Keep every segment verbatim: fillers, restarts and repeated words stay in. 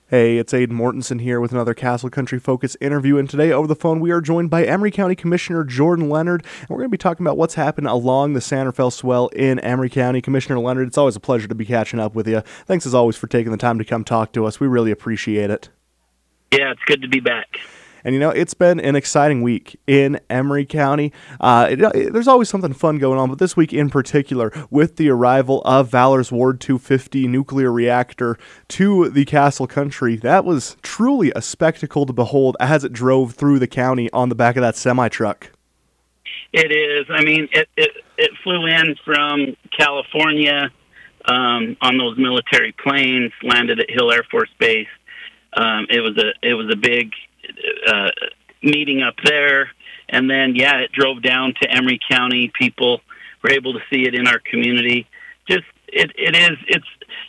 Hey, it's Aiden Mortensen here with another Castle Country Focus interview, and today over the phone we are joined by Emery County Commissioner Jordan Leonard, and we're going to be talking about what's happened along the San Rafael Swell in Emery County. Commissioner Leonard, it's always a pleasure to be catching up with you. Thanks as always for taking the time to come talk to us. We really appreciate it. Yeah, it's good to be back. And, you know, it's been an exciting week in Emery County. Uh, it, it, there's always something fun going on, but this week in particular, with the arrival of Valor's Ward two fifty nuclear reactor to the Castle Country, that was truly a spectacle to behold as it drove through the county on the back of that semi-truck. It is. I mean, it, it, it flew in from California um, on those military planes, landed at Hill Air Force Base. Um, it was a it was a big uh, meeting up there, and then yeah, it drove down to Emery County. People were able to see it in our community. Just it it is it's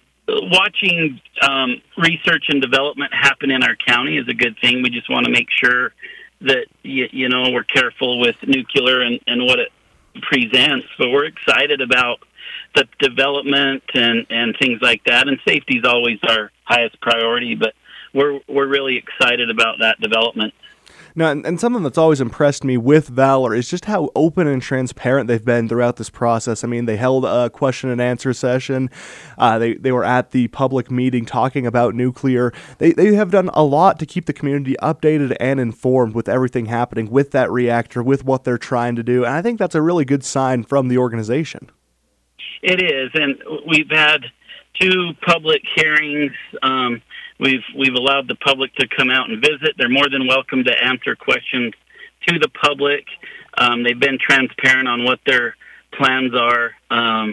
watching um, research and development happen in our county is a good thing. We just want to make sure that you, you know we're careful with nuclear and, and what it presents. So we're excited about the development and, and things like that. And safety is always our highest priority, but we're we're really excited about that development. Now, and, and something that's always impressed me with Valor is just how open and transparent they've been throughout this process. I mean, they held a question and answer session. Uh, they, they were at the public meeting talking about nuclear. They, they have done a lot to keep the community updated and informed with everything happening with that reactor, with what they're trying to do. And I think that's a really good sign from the organization. It is, and we've had two public hearings. Um, We've we've allowed the public to come out and visit. They're more than welcome to answer questions to the public. Um, they've been transparent on what their plans are, um,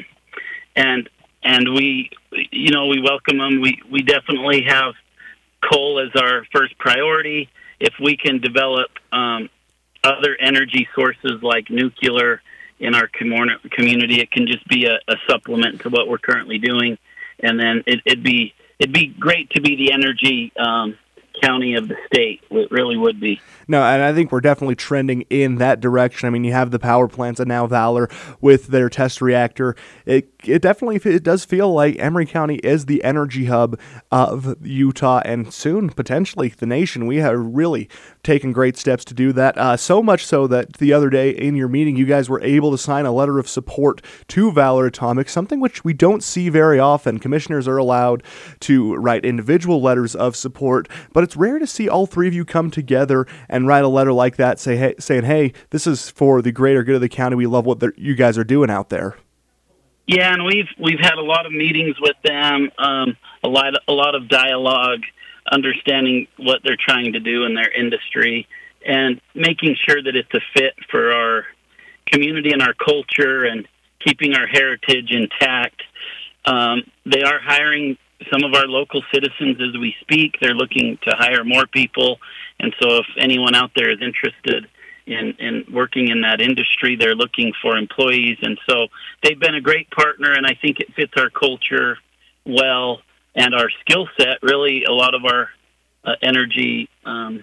and and we you know we welcome them. We we definitely have coal as our first priority. If we can develop um, other energy sources like nuclear in our commun- community, it can just be a, a supplement to what we're currently doing, and then it, it'd be. It'd be great to be the energy um, county of the state. It really would be. No, and I think we're definitely trending in that direction. I mean, you have the power plants and now Valor with their test reactor. It it definitely it does feel like Emery County is the energy hub of Utah and soon potentially the nation. We have really taken great steps to do that. Uh, so much so that the other day in your meeting, you guys were able to sign a letter of support to Valor Atomics, something which we don't see very often. Commissioners are allowed to write individual letters of support, but it's rare to see all three of you come together and write a letter like that, say, hey, saying, hey, this is for the greater good of the county. We love what you guys are doing out there. Yeah, and we've we've had a lot of meetings with them, um, a lot a lot of dialogue, understanding what they're trying to do in their industry, and making sure that it's a fit for our community and our culture, and keeping our heritage intact. Um, they are hiring some of our local citizens as we speak. They're looking to hire more people, and so if anyone out there is interested in, in working in that industry, they're looking for employees. And so they've been a great partner, and I think it fits our culture well and our skill set. Really, a lot of our uh, energy um,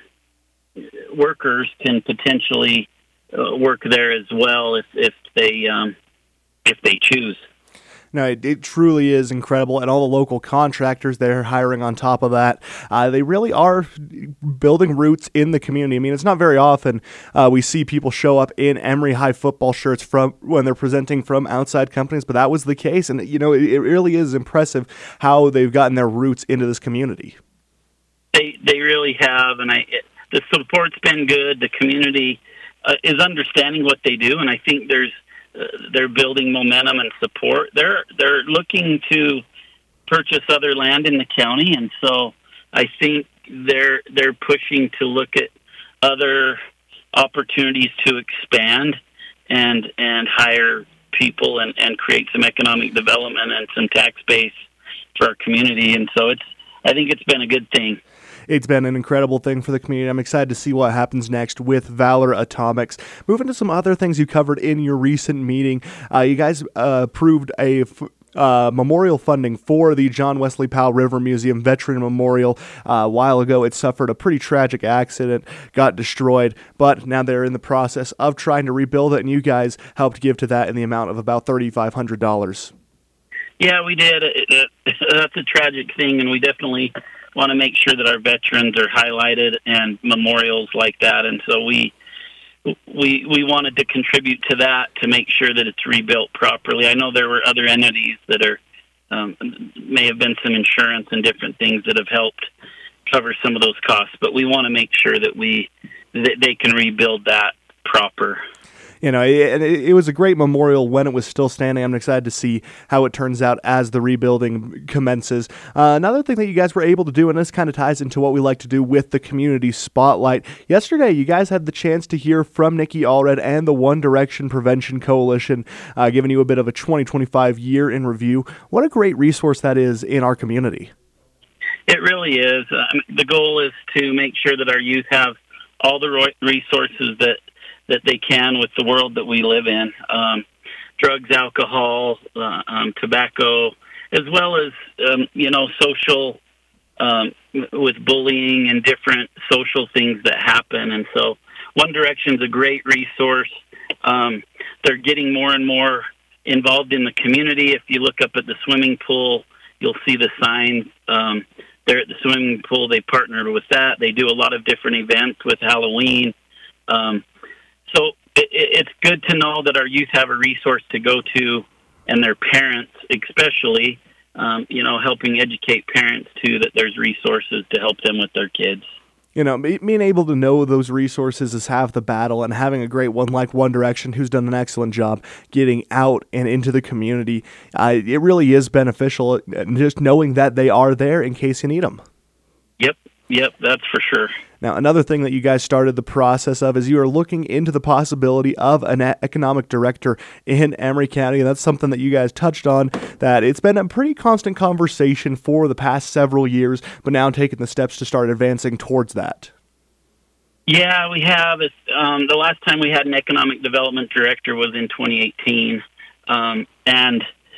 workers can potentially uh, work there as well if, if they um, if they choose. No, it, it truly is incredible, and all the local contractors they're hiring on top of that, uh, they really are building roots in the community. I mean, it's not very often uh, we see people show up in Emery High football shirts from when they're presenting from outside companies, but that was the case, and you know, it, it really is impressive how they've gotten their roots into this community. They they really have, and I it, the support's been good. The community uh, is understanding what they do, and I think there's. Uh, they're building momentum and support. They're they're looking to purchase other land in the county, and so I think they're they're pushing to look at other opportunities to expand and and hire people and, and create some economic development and some tax base for our community. And so it's I think it's been a good thing. It's been an incredible thing for the community. I'm excited to see what happens next with Valor Atomics. Moving to some other things you covered in your recent meeting, uh, you guys uh, approved a f- uh, memorial funding for the John Wesley Powell River Museum Veteran Memorial. Uh, a while ago, it suffered a pretty tragic accident, got destroyed, but now they're in the process of trying to rebuild it, and you guys helped give to that in the amount of about three thousand five hundred dollars. Yeah, we did. It, it, that's a tragic thing, and we definitely want to make sure that our veterans are highlighted and memorials like that. And so we we we wanted to contribute to that to make sure that it's rebuilt properly. I know there were other entities that are um, may have been some insurance and different things that have helped cover some of those costs, but we want to make sure that we that they can rebuild that proper. You know, it, it was a great memorial when it was still standing. I'm excited to see how it turns out as the rebuilding commences. Uh, another thing that you guys were able to do, and this kind of ties into what we like to do with the Community Spotlight. Yesterday, you guys had the chance to hear from Nikki Allred and the One Direction Prevention Coalition, uh, giving you a bit of a twenty twenty-five year in review. What a great resource that is in our community. It really is. Uh, the goal is to make sure that our youth have all the resources that that they can with the world that we live in, um, drugs, alcohol, uh, um, tobacco, as well as, um, you know, social, um, with bullying and different social things that happen. And so One Direction's a great resource. Um, they're getting more and more involved in the community. If you look up at the swimming pool, you'll see the signs. Um, they're at the swimming pool. They partnered with that. They do a lot of different events with Halloween. Um, So it, it's good to know that our youth have a resource to go to, and their parents especially, um, you know, helping educate parents too that there's resources to help them with their kids. You know, being able to know those resources is half the battle, and having a great one like One Direction, who's done an excellent job getting out and into the community, uh, it really is beneficial, just knowing that they are there in case you need them. Yep, yep, that's for sure. Now, another thing that you guys started the process of is you are looking into the possibility of an economic director in Emery County, and that's something that you guys touched on, that it's been a pretty constant conversation for the past several years, but now taking the steps to start advancing towards that. Yeah, we have. It's, um, the last time we had an economic development director was in twenty eighteen, um, and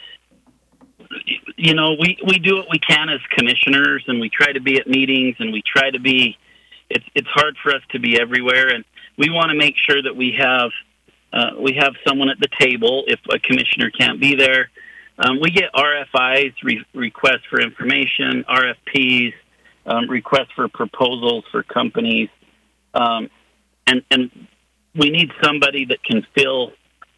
you know, we, we do what we can as commissioners, and we try to be at meetings, and we try to be It's it's hard for us to be everywhere, and we want to make sure that we have uh, we have someone at the table if a commissioner can't be there. Um, we get R F Is, re- requests for information, R F Ps, um, requests for proposals for companies, um, and and we need somebody that can fill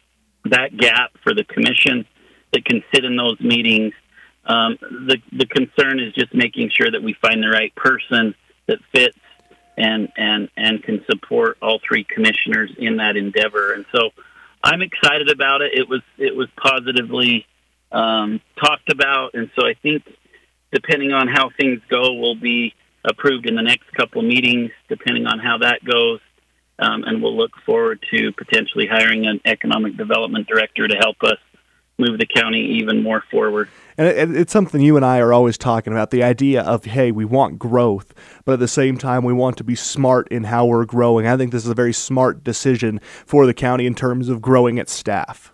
that gap for the commission, that can sit in those meetings. Um, the the concern is just making sure that we find the right person that fits and and and can support all three commissioners in that endeavor. And so I'm excited about it. It was it was positively um, talked about, and so I think depending on how things go, will be approved in the next couple meetings, depending on how that goes. Um, and we'll look forward to potentially hiring an economic development director to help us move the county even more forward. And it's something you and I are always talking about, the idea of, hey, we want growth, but at the same time, we want to be smart in how we're growing. I think this is a very smart decision for the county in terms of growing its staff.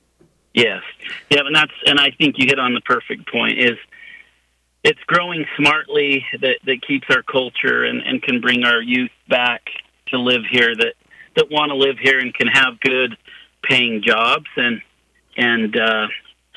Yes. Yeah, and that's, and I think you hit on the perfect point, is it's growing smartly that, that keeps our culture and, and can bring our youth back to live here, that, that want to live here and can have good paying jobs. And, and, uh,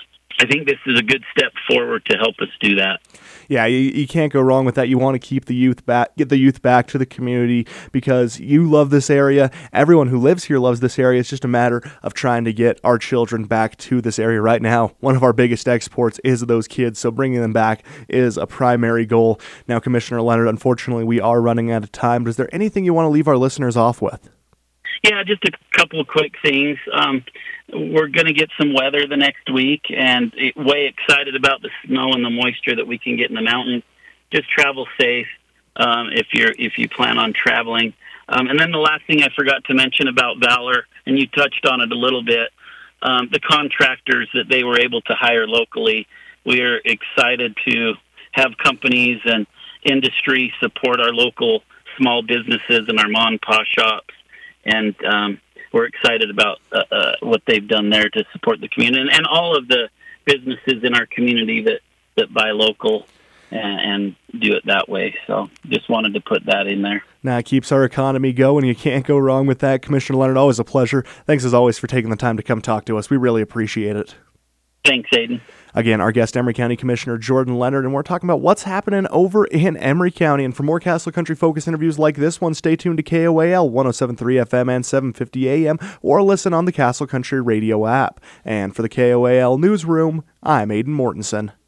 I think this is a good step forward to help us do that. Yeah, you, you can't go wrong with that. You want to keep the youth back, get the youth back to the community because you love this area. Everyone who lives here loves this area. It's just a matter of trying to get our children back to this area right now. One of our biggest exports is those kids, so bringing them back is a primary goal. Now, Commissioner Leonard, unfortunately, we are running out of time, but is there anything you want to leave our listeners off with? Yeah, just a couple of quick things. Um, we're going to get some weather the next week, and it, way excited about the snow and the moisture that we can get in the mountains. Just travel safe um, if you're if you plan on traveling. Um, and then the last thing I forgot to mention about Valor, and you touched on it a little bit, um, the contractors that they were able to hire locally. We are excited to have companies and industry support our local small businesses and our mom and pop shops. And um, we're excited about uh, uh, what they've done there to support the community and, and all of the businesses in our community that, that buy local and, and do it that way. So just wanted to put that in there. Now, it keeps our economy going. You can't go wrong with that. Commissioner Leonard, always a pleasure. Thanks as always for taking the time to come talk to us. We really appreciate it. Thanks, Aiden. Again, our guest, Emery County Commissioner Jordan Leonard, and we're talking about what's happening over in Emery County. And for more Castle Country Focus interviews like this one, stay tuned to K O A L one oh seven point three F M and seven fifty A M, or listen on the Castle Country Radio app. And for the K O A L Newsroom, I'm Aiden Mortensen.